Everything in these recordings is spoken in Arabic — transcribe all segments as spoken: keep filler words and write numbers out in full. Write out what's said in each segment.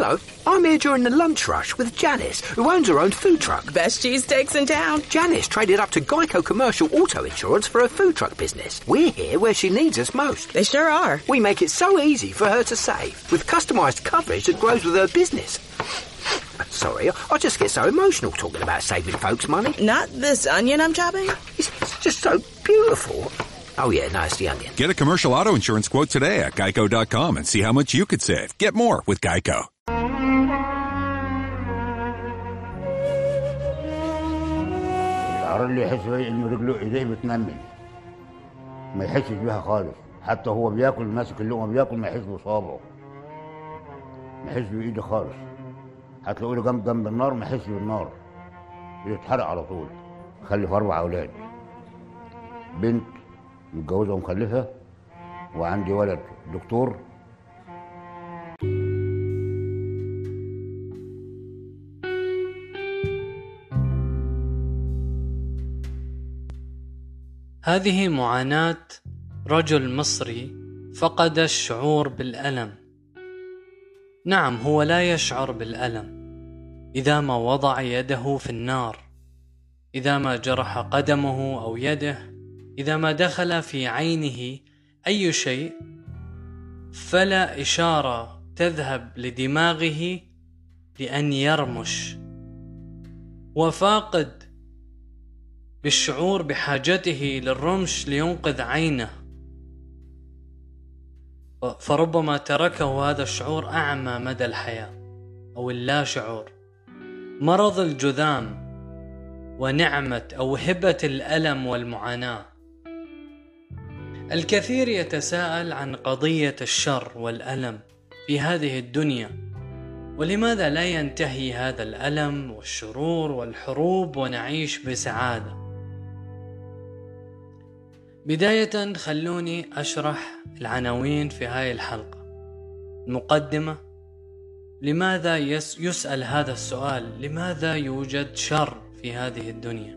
Hello, I'm here during the lunch rush with Janice, who owns her own food truck. Best cheesesteaks in town. Janice traded up to Geico Commercial Auto Insurance for her food truck business. We're here where she needs us most. They sure are. We make it so easy for her to save, with customised coverage that grows with her business. Sorry, I just get so emotional talking about saving folks money. Not this onion I'm chopping? It's, it's just so beautiful. Oh yeah, no, it's the onion. Get a commercial auto insurance quote today at geico dot com and see how much you could save. Get more with Geico. العرض اللي يحس بيه انه رجله ايديه بتنمل ما يحسش بيها خالص، حتى هو بياكل ماسك اللقمه بياكل ما يحس بصابعه، ما يحس بايده خالص. هتلاقوا له جنب جنب النار ما يحس بالنار، يتحرق على طول. خلف اربع اولاد، بنت متجوزه ومخلفه، وعندي ولد دكتور. هذه معاناة رجل مصري فقد الشعور بالألم. نعم، هو لا يشعر بالألم إذا ما وضع يده في النار، إذا ما جرح قدمه أو يده، إذا ما دخل في عينه أي شيء، فلا إشارة تذهب لدماغه لأن يرمش، وفاقد بالشعور بحاجته للرمش لينقذ عينه، فربما تركه هذا الشعور أعمى مدى الحياة أو اللا شعور. مرض الجذام ونعمة أو هبة الألم والمعاناة. الكثير يتساءل عن قضية الشر والألم في هذه الدنيا، ولماذا لا ينتهي هذا الألم والشرور والحروب ونعيش بسعادة؟ بداية خلوني أشرح العناوين في هاي الحلقة. المقدمة: لماذا يسأل هذا السؤال؟ لماذا يوجد شر في هذه الدنيا؟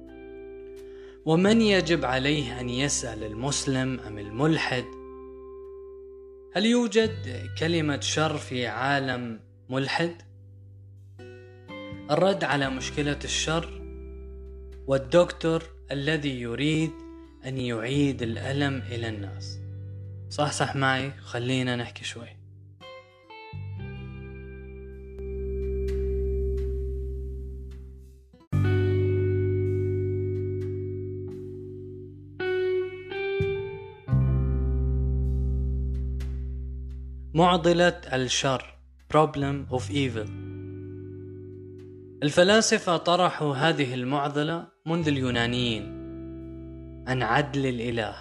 ومن يجب عليه أن يسأل، المسلم أم الملحد؟ هل يوجد كلمة شر في عالم ملحد؟ الرد على مشكلة الشر والدكتور الذي يريد أن يعيد الألم إلى الناس. صح صح معي، خلينا نحكي شوي. معضلة الشر Problem of Evil. الفلاسفة طرحوا هذه المعضلة منذ اليونانيين عن عدل الإله،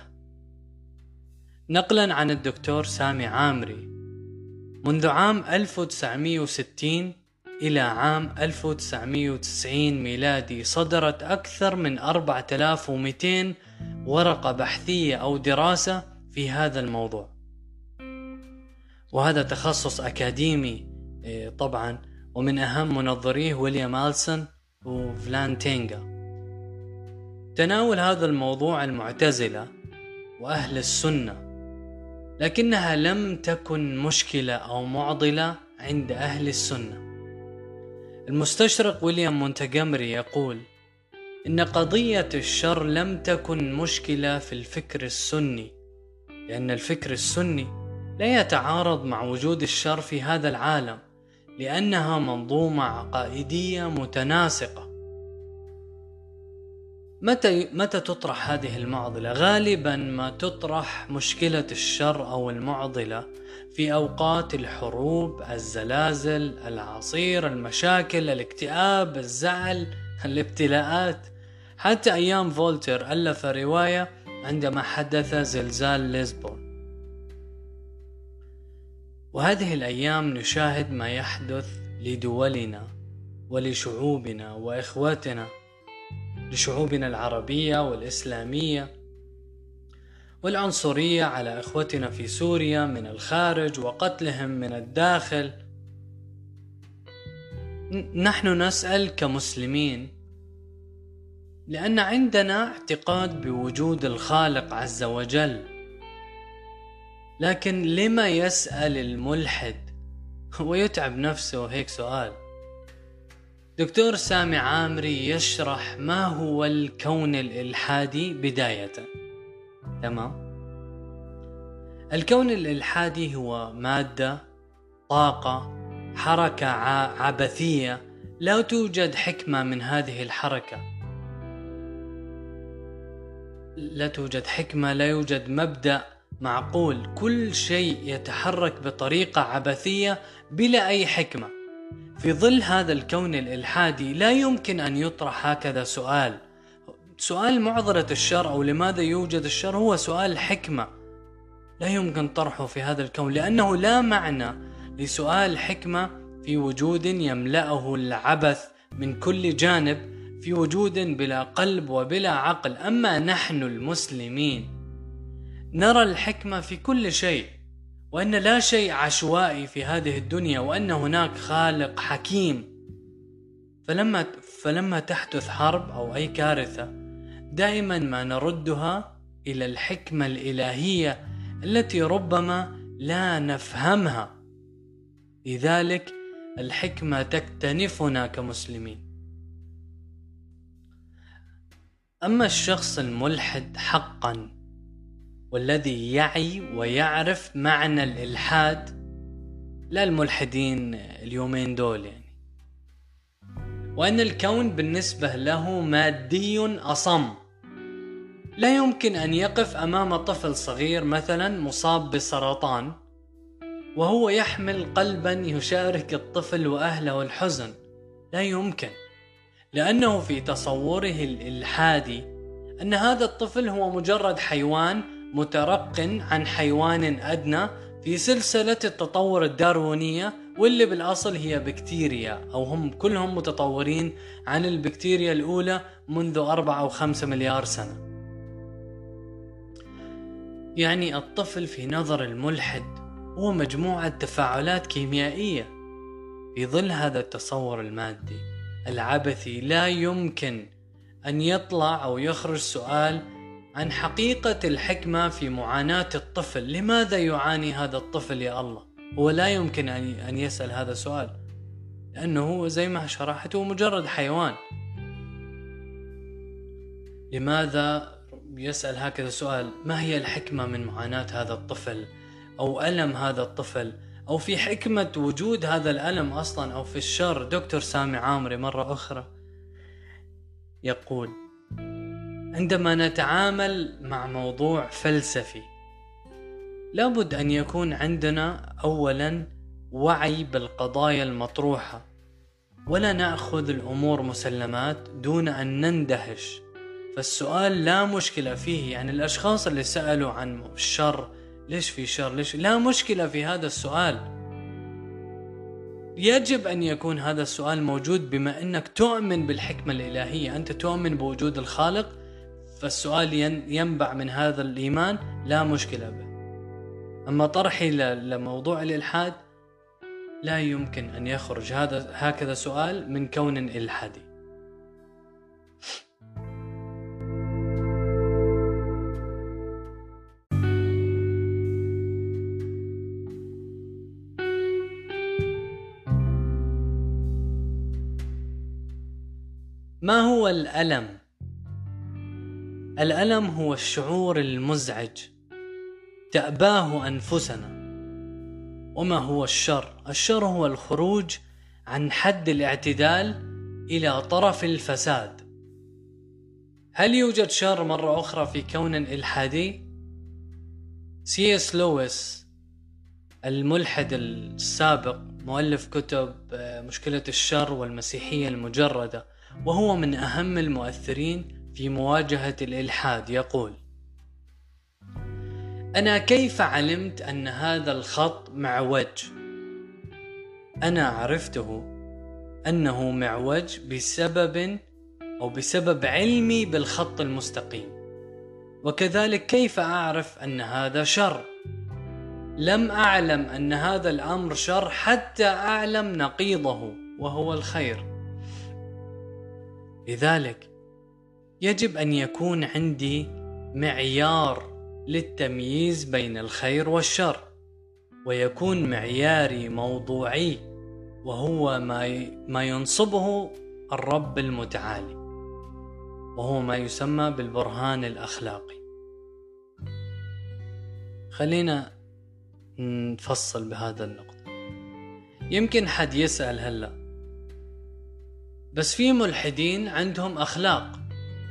نقلا عن الدكتور سامي عامري. منذ عام ألف وتسعمائة وستين إلى عام ألف وتسعمائة وتسعين ميلادي صدرت أكثر من أربعة آلاف ومئتين ورقة بحثية أو دراسة في هذا الموضوع، وهذا تخصص أكاديمي طبعا، ومن أهم منظريه ويليام ألسون وفلان تينغا. تناول هذا الموضوع المعتزلة وأهل السنة، لكنها لم تكن مشكلة أو معضلة عند أهل السنة. المستشرق ويليام مونتجمري يقول إن قضية الشر لم تكن مشكلة في الفكر السني، لأن الفكر السني لا يتعارض مع وجود الشر في هذا العالم، لأنها منظومة عقائدية متناسقة. متى متى تطرح هذه المعضلة؟ غالبا ما تطرح مشكلة الشر أو المعضلة في أوقات الحروب، الزلازل، العصير، المشاكل، الاكتئاب، الزعل، الابتلاءات. حتى أيام فولتير ألف رواية عندما حدث زلزال لشبونة. وهذه الأيام نشاهد ما يحدث لدولنا ولشعوبنا وإخواتنا، لشعوبنا العربية والإسلامية، والعنصرية على إخوتنا في سوريا من الخارج وقتلهم من الداخل. نحن نسأل كمسلمين لأن عندنا اعتقاد بوجود الخالق عز وجل، لكن لما يسأل الملحد ويتعب نفسه هيك سؤال. دكتور سامي عامري يشرح ما هو الكون الإلحادي بداية. تمام. الكون الإلحادي هو مادة، طاقة، حركة عبثية لا توجد حكمة من هذه الحركة، لا توجد حكمة، لا يوجد مبدأ معقول، كل شيء يتحرك بطريقة عبثية بلا أي حكمة. في ظل هذا الكون الإلحادي لا يمكن أن يطرح هكذا سؤال. سؤال معضلة الشر أو لماذا يوجد الشر هو سؤال حكمة، لا يمكن طرحه في هذا الكون، لأنه لا معنى لسؤال حكمة في وجود يملأه العبث من كل جانب، في وجود بلا قلب وبلا عقل. أما نحن المسلمين نرى الحكمة في كل شيء، وأن لا شيء عشوائي في هذه الدنيا، وأن هناك خالق حكيم. فلما فلما تحدث حرب أو أي كارثة دائما ما نردها إلى الحكمة الإلهية التي ربما لا نفهمها. لذلك الحكمة تكتنفنا كمسلمين. أما الشخص الملحد حقا والذي يعي ويعرف معنى الإلحاد، لا الملحدين اليومين دول يعني، وأن الكون بالنسبة له مادي أصم، لا يمكن أن يقف أمام طفل صغير مثلا مصاب بسرطان وهو يحمل قلبا يشارك الطفل وأهله الحزن، لا يمكن، لأنه في تصوره الإلحادي أن هذا الطفل هو مجرد حيوان مترق عن حيوان أدنى في سلسلة التطور الداروينية، واللي بالأصل هي بكتيريا، أو هم كلهم متطورين عن البكتيريا الأولى منذ أربعة أو خمسة مليار سنة. يعني الطفل في نظر الملحد هو مجموعة تفاعلات كيميائية. في ظل هذا التصور المادي العبثي لا يمكن أن يطلع أو يخرج سؤال عن حقيقة الحكمة في معاناة الطفل. لماذا يعاني هذا الطفل يا الله؟ هو لا يمكن أن يسأل هذا السؤال، لأنه هو زي ما شرحت هو مجرد حيوان. لماذا يسأل هكذا سؤال؟ ما هي الحكمة من معاناة هذا الطفل أو ألم هذا الطفل، أو في حكمة وجود هذا الألم أصلا، أو في الشر؟ دكتور سامي عامري مرة أخرى يقول: عندما نتعامل مع موضوع فلسفي لابد أن يكون عندنا أولا وعي بالقضايا المطروحة، ولا نأخذ الأمور مسلمات دون أن نندهش. فالسؤال لا مشكلة فيه، يعني الأشخاص اللي سألوا عن الشر، ليش في شر، ليش، لا مشكلة في هذا السؤال. يجب أن يكون هذا السؤال موجود بما أنك تؤمن بالحكمة الإلهية، أنت تؤمن بوجود الخالق، فالسؤال ينبع من هذا الإيمان، لا مشكلة به. أما طرحي لموضوع الإلحاد لا يمكن أن يخرج هذا هكذا سؤال من كون إلحادي. ما هو الألم؟ الألم هو الشعور المزعج تأباه أنفسنا. وما هو الشر؟ الشر هو الخروج عن حد الاعتدال إلى طرف الفساد. هل يوجد شر مرة أخرى في كون إلحادي؟ سي اس لويس الملحد السابق، مؤلف كتب مشكلة الشر والمسيحية المجردة، وهو من أهم المؤثرين في مواجهة الإلحاد، يقول: أنا كيف علمت أن هذا الخط معوج؟ أنا عرفته أنه معوج بسبب أو بسبب علمي بالخط المستقيم. وكذلك كيف أعرف أن هذا شر؟ لم أعلم أن هذا الأمر شر حتى أعلم نقيضه وهو الخير. لذلك يجب أن يكون عندي معيار للتمييز بين الخير والشر، ويكون معياري موضوعي، وهو ما ما ينصبه الرب المتعالي، وهو ما يسمى بالبرهان الأخلاقي. خلينا نفصل بهذا النقطة. يمكن حد يسأل هلأ، بس في ملحدين عندهم أخلاق.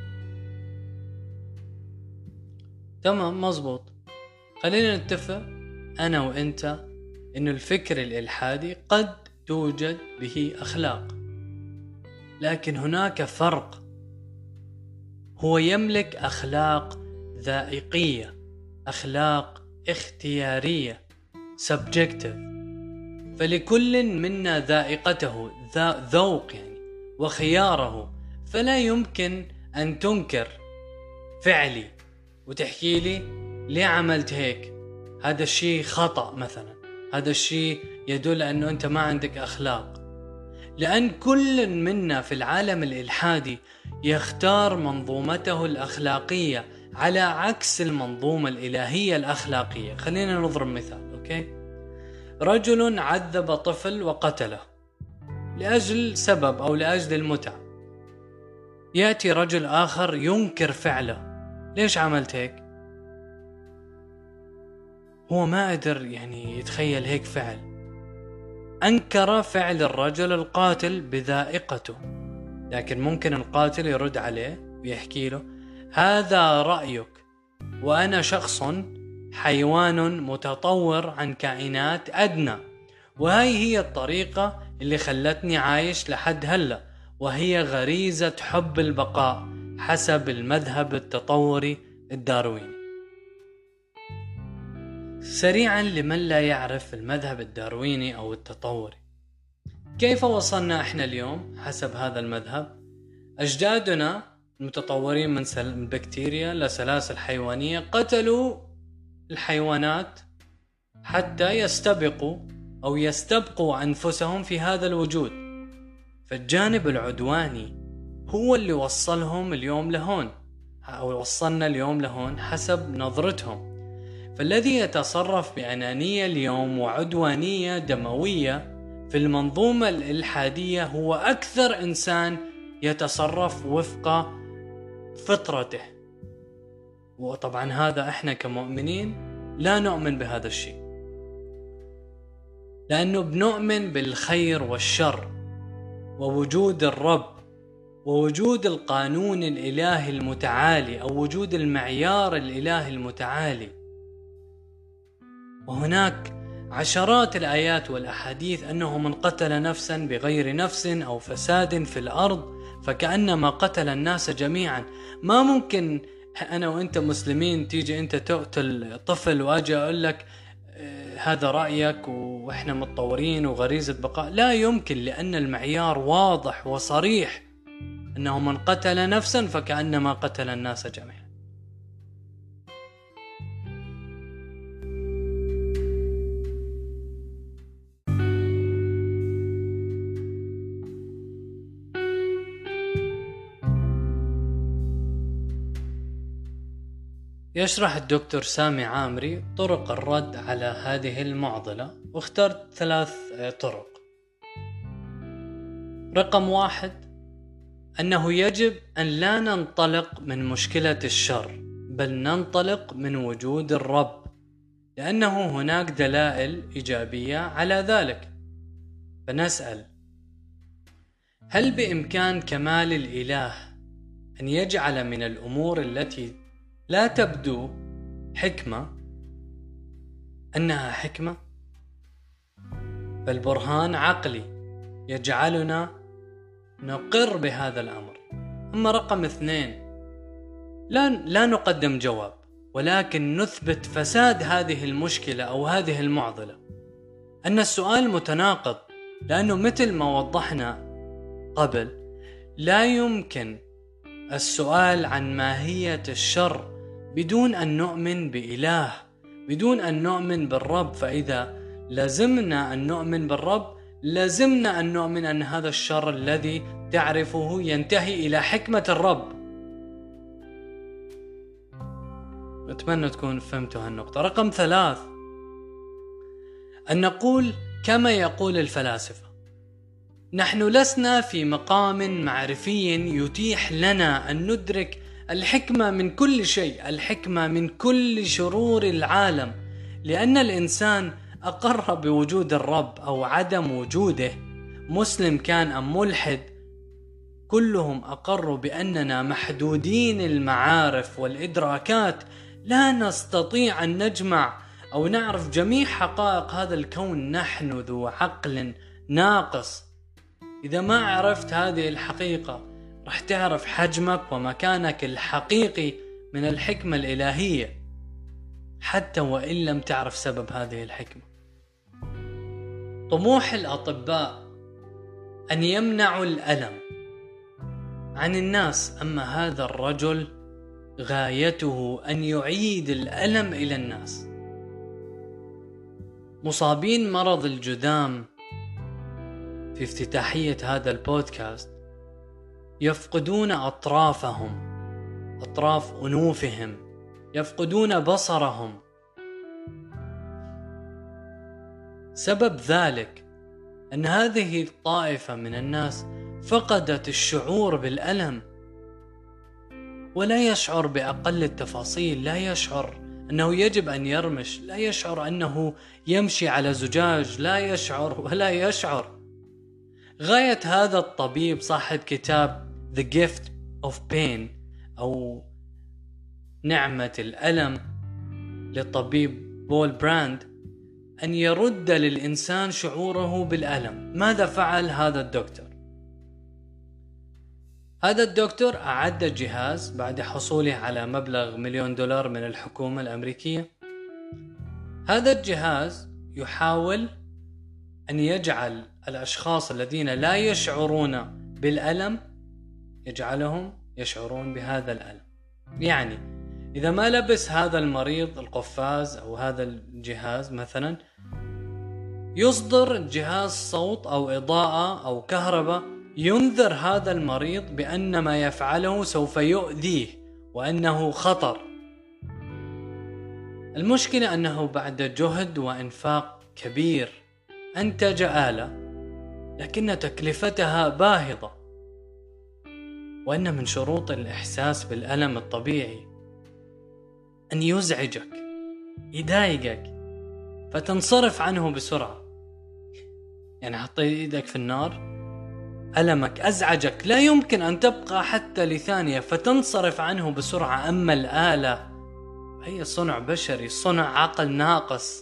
تمام، مزبوط. خلينا نتفق أنا وإنت إنه الفكر الإلحادي قد توجد به أخلاق، لكن هناك فرق. هو يملك أخلاق ذائقية، أخلاق اختيارية subjective، فلكل منا ذائقته، ذوق يعني، وخياره. فلا يمكن أن تنكر فعلي وتحكي لي ليه عملت هيك، هذا الشيء خطأ مثلا، هذا الشيء يدل أنه أنت ما عندك أخلاق. لأن كل منا في العالم الإلحادي يختار منظومته الأخلاقية على عكس المنظومة الإلهية الأخلاقية. خلينا نضرب مثال. أوكي؟ رجل عذب طفل وقتله لأجل سبب أو لأجل المتعة. يأتي رجل آخر ينكر فعله، ليش عملت هيك؟ هو ما قدر يعني يتخيل هيك فعل، أنكر فعل الرجل القاتل بذائقته. لكن ممكن القاتل يرد عليه ويحكي له هذا رأيك، وأنا شخص حيوان متطور عن كائنات أدنى، وهي هي الطريقة اللي خلتني عايش لحد هلأ، وهي غريزة حب البقاء حسب المذهب التطوري الدارويني. سريعا لمن لا يعرف المذهب الدارويني أو التطوري، كيف وصلنا إحنا اليوم حسب هذا المذهب؟ أجدادنا المتطورين من البكتيريا لسلاسل حيوانية قتلوا الحيوانات حتى يستبقوا أو يستبقوا أنفسهم في هذا الوجود. فالجانب العدواني هو اللي وصلهم اليوم لهون، أو وصلنا اليوم لهون حسب نظرتهم. فالذي يتصرف بأنانية اليوم وعدوانية دموية في المنظومة الإلحادية هو أكثر إنسان يتصرف وفق فطرته. وطبعا هذا إحنا كمؤمنين لا نؤمن بهذا الشيء، لأنه بنؤمن بالخير والشر ووجود الرب ووجود القانون الإلهي المتعالي أو وجود المعيار الإلهي المتعالي. وهناك عشرات الآيات والأحاديث أنه من قتل نفسا بغير نفس أو فساد في الأرض فكأنما قتل الناس جميعا. ما ممكن أنا وإنت مسلمين تيجي أنت تقتل طفل وأجي أقول لك هذا رأيك وإحنا متطورين وغريزة بقاء. لا يمكن، لأن المعيار واضح وصريح أنه من قتل نفسا فكأنما قتل الناس جميعا. يشرح الدكتور سامي عامري طرق الرد على هذه المعضلة، واخترت ثلاث طرق. رقم واحد، أنه يجب أن لا ننطلق من مشكلة الشر، بل ننطلق من وجود الرب، لأنه هناك دلائل إيجابية على ذلك. فنسأل: هل بإمكان كمال الإله أن يجعل من الأمور التي لا تبدو حكمة أنها حكمة؟ فالبرهان عقلي يجعلنا نقر بهذا الأمر. أما رقم اثنين، لا, لا نقدم جواب، ولكن نثبت فساد هذه المشكلة أو هذه المعضلة. أن السؤال متناقض، لأنه مثل ما وضحنا قبل لا يمكن السؤال عن ماهية الشر بدون أن نؤمن بإله، بدون أن نؤمن بالرب. فإذا لازمنا أن نؤمن بالرب، لازمنا أن نؤمن أن هذا الشر الذي تعرفه ينتهي إلى حكمة الرب. أتمنى تكون فهمتوا هالنقطة. رقم ثلاث، أن نقول كما يقول الفلاسفة: نحن لسنا في مقام معرفي يتيح لنا أن ندرك الحكمة من كل شيء، الحكمة من كل شرور العالم، لأن الإنسان أقر بوجود الرب أو عدم وجوده، مسلم كان أم ملحد، كلهم أقروا بأننا محدودين المعارف والإدراكات، لا نستطيع أن نجمع أو نعرف جميع حقائق هذا الكون. نحن ذو عقل ناقص. إذا ما عرفت هذه الحقيقة رح تعرف حجمك ومكانك الحقيقي من الحكمة الإلهية، حتى وإن لم تعرف سبب هذه الحكمة. طموح الأطباء أن يمنعوا الألم عن الناس، أما هذا الرجل غايته أن يعيد الألم إلى الناس. مصابين مرض الجذام في افتتاحية هذا البودكاست يفقدون أطرافهم، أطراف أنوفهم، يفقدون بصرهم. سبب ذلك أن هذه الطائفة من الناس فقدت الشعور بالألم، ولا يشعر بأقل التفاصيل، لا يشعر أنه يجب أن يرمش، لا يشعر أنه يمشي على زجاج، لا يشعر ولا يشعر. غاية هذا الطبيب صاحب كتاب The Gift of Pain أو نعمة الألم للطبيب بول براند أن يرد للإنسان شعوره بالألم. ماذا فعل هذا الدكتور؟ هذا الدكتور أعد جهاز بعد حصوله على مبلغ مليون دولار من الحكومة الأمريكية. هذا الجهاز يحاول أن يجعل الأشخاص الذين لا يشعرون بالألم يجعلهم يشعرون بهذا الألم. يعني إذا ما لبس هذا المريض القفاز أو هذا الجهاز مثلا، يصدر الجهاز صوت أو إضاءة أو كهرباء ينذر هذا المريض بأن ما يفعله سوف يؤذيه وأنه خطر. المشكلة أنه بعد جهد وإنفاق كبير أنتج آلة، لكن تكلفتها باهظة، وأن من شروط الإحساس بالألم الطبيعي أن يزعجك، يضايقك، فتنصرف عنه بسرعة. يعني حطي إيدك في النار، ألمك أزعجك، لا يمكن أن تبقى حتى لثانية، فتنصرف عنه بسرعة. أما الآلة هي صنع بشري، صنع عقل ناقص.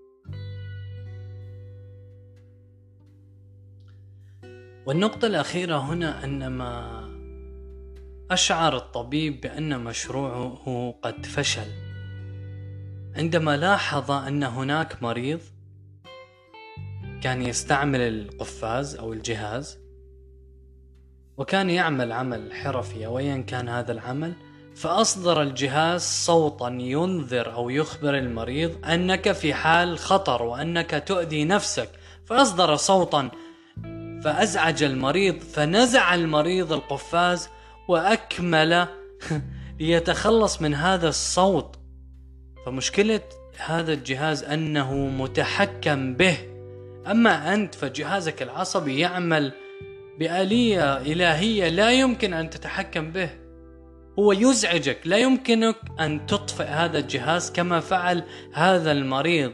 والنقطة الأخيرة هنا أن ما أشعر الطبيب بأن مشروعه قد فشل عندما لاحظ أن هناك مريض كان يستعمل القفاز أو الجهاز وكان يعمل عمل حرفي وين كان هذا العمل، فأصدر الجهاز صوتا ينذر أو يخبر المريض أنك في حال خطر وأنك تؤذي نفسك، فأصدر صوتا فأزعج المريض، فنزع المريض القفاز وأكمل ليتخلص من هذا الصوت. فمشكلة هذا الجهاز أنه متحكم به، أما أنت فجهازك العصبي يعمل بآلية إلهية لا يمكن أن تتحكم به، هو يزعجك، لا يمكنك أن تطفئ هذا الجهاز كما فعل هذا المريض.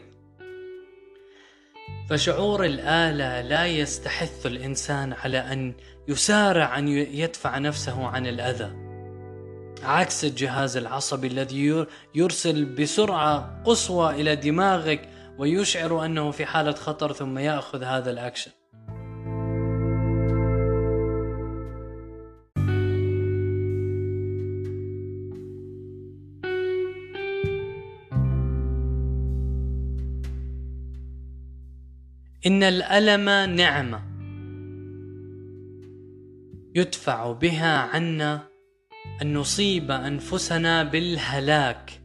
فشعور الآلة لا يستحث الإنسان على أن يسارع أن يدفع نفسه عن الأذى، عكس الجهاز العصبي الذي يرسل بسرعة قصوى إلى دماغك ويشعر أنه في حالة خطر ثم يأخذ هذا الأكشن. إن الألم نعمة يدفع بها عنا أن نصيب أنفسنا بالهلاك.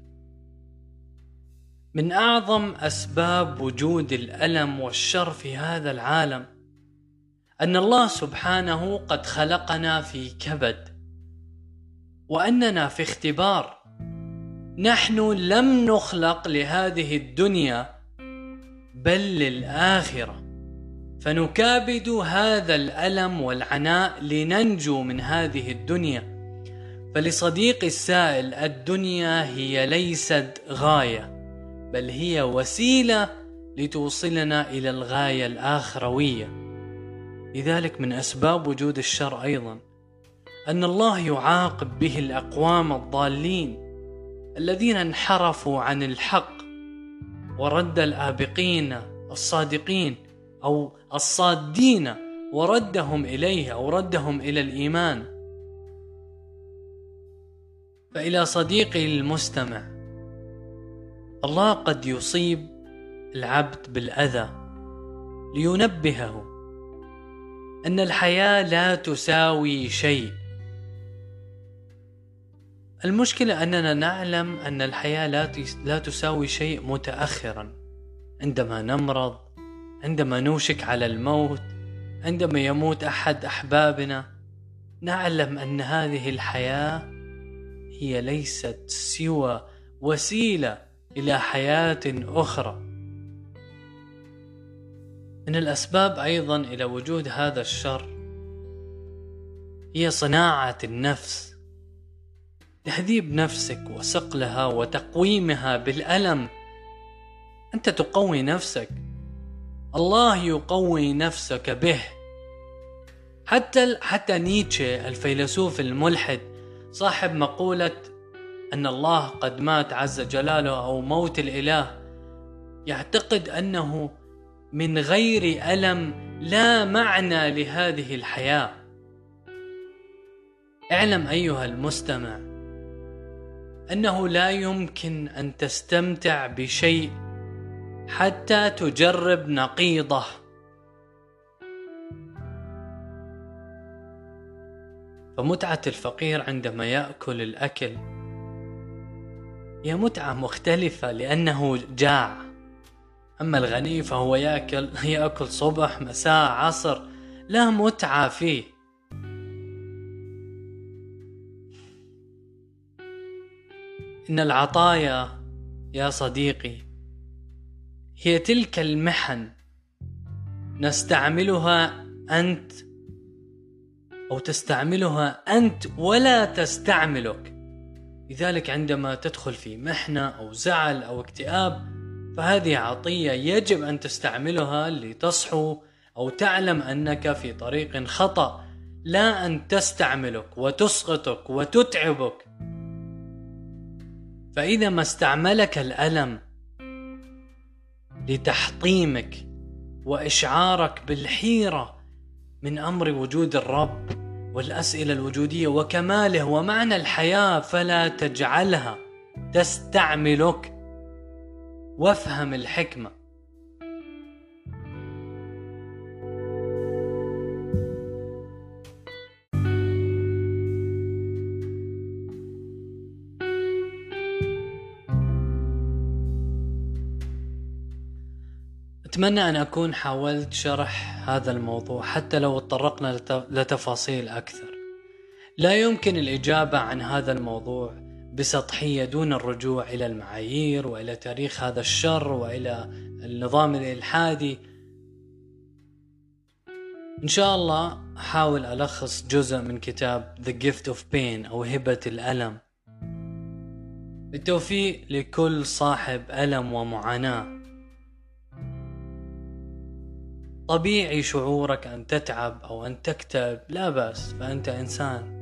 من أعظم أسباب وجود الألم والشر في هذا العالم أن الله سبحانه قد خلقنا في كبد، وأننا في اختبار. نحن لم نخلق لهذه الدنيا بل للآخرة، فنكابد هذا الألم والعناء لننجو من هذه الدنيا. فلصديق السائل الدنيا هي ليست غاية، بل هي وسيلة لتوصلنا إلى الغاية الآخروية. لذلك من أسباب وجود الشر أيضا أن الله يعاقب به الأقوام الضالين الذين انحرفوا عن الحق، ورد الآبقين الصادقين أو الصادين وردهم إليه أو ردهم إلى الإيمان. فإلى صديقي المستمع، الله قد يصيب العبد بالأذى لينبهه أن الحياة لا تساوي شيء. المشكلة أننا نعلم أن الحياة لا تساوي شيء متأخرا، عندما نمرض، عندما نوشك على الموت، عندما يموت أحد أحبابنا، نعلم أن هذه الحياة هي ليست سوى وسيلة إلى حياة أخرى. من الأسباب أيضا إلى وجود هذا الشر هي صناعة النفس، تهذيب نفسك وصقلها وتقويمها بالألم. أنت تقوي نفسك، الله يقوي نفسك به. حتى حتى نيتشه الفيلسوف الملحد صاحب مقولة أن الله قد مات عز جلاله أو موت الإله، يعتقد أنه من غير ألم لا معنى لهذه الحياة. اعلم أيها المستمع أنه لا يمكن أن تستمتع بشيء حتى تجرب نقيضه. فمتعة الفقير عندما يأكل الأكل هي متعة مختلفة لأنه جاع، أما الغني فهو يأكل يأكل صبح مساء عصر، لا متعة فيه. إن العطايا يا صديقي هي تلك المحن نستعملها أنت أو تستعملها أنت ولا تستعملك. لذلك عندما تدخل في محنة أو زعل أو اكتئاب، فهذه عطية يجب أن تستعملها لتصحو أو تعلم أنك في طريق خطأ، لا أن تستعملك وتسقطك وتتعبك. فإذا ما استعملك الألم لتحطيمك وإشعارك بالحيرة من أمر وجود الرب والأسئلة الوجودية وكماله ومعنى الحياة، فلا تجعلها تستعملك، وافهم الحكمة. أتمنى أن أكون حاولت شرح هذا الموضوع حتى لو تطرقنا لتفاصيل أكثر. لا يمكن الإجابة عن هذا الموضوع بسطحية دون الرجوع إلى المعايير وإلى تاريخ هذا الشر وإلى النظام الإلحادي. إن شاء الله أحاول ألخص جزء من كتاب The Gift of Pain أو هبة الألم. بالتوفيق لكل صاحب ألم ومعاناة. طبيعي شعورك أن تتعب أو أن تكتئب، لا بأس، فأنت إنسان.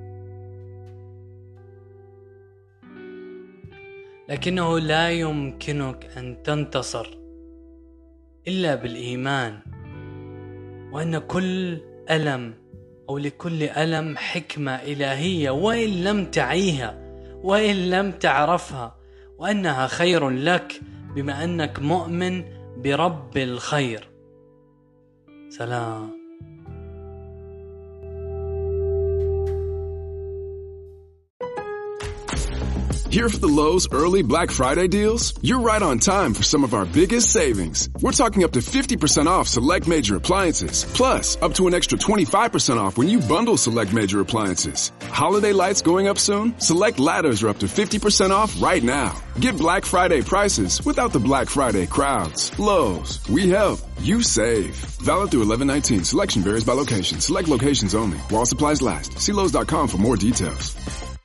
لكنه لا يمكنك أن تنتصر إلا بالإيمان، وأن كل ألم أو لكل ألم حكمة إلهية، وإن لم تعيها وإن لم تعرفها، وأنها خير لك بما أنك مؤمن برب الخير. سلام. Here for the Lowe's early Black Friday deals? You're right on time for some of our biggest savings. We're talking up to fifty percent off select major appliances. Plus, up to an extra twenty-five percent off when you bundle select major appliances. Holiday lights going up soon? Select ladders are up to fifty percent off right now. Get Black Friday prices without the Black Friday crowds. Lowe's, we help, you save. Valid through eleven nineteen. Selection varies by location. Select locations only. While supplies last. See Lowe's dot com for more details.